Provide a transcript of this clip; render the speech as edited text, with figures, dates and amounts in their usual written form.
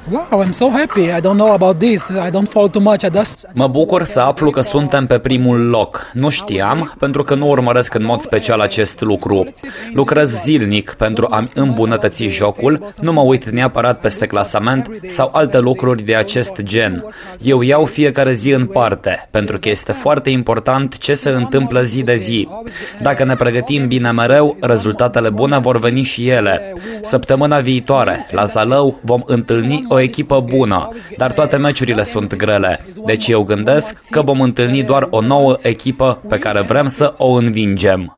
Wow, I'm so happy. I don't know about this. I don't follow too much. Mă bucur să aflu că suntem pe primul loc. Nu știam, pentru că nu urmăresc în mod special acest lucru. Lucrez zilnic pentru a-mi îmbunătăți jocul, nu mă uit neapărat peste clasament sau alte lucruri de acest gen. Eu iau fiecare zi în parte, pentru că este foarte important ce se întâmplă zi de zi. Dacă ne pregătim bine mereu, rezultatele bune vor veni și ele. Săptămâna viitoare, la Zalău, vom întâlni o echipă bună, dar toate meciurile sunt grele. Deci eu gândesc că vom întâlni doar o nouă echipă pe care vrem să o învingem.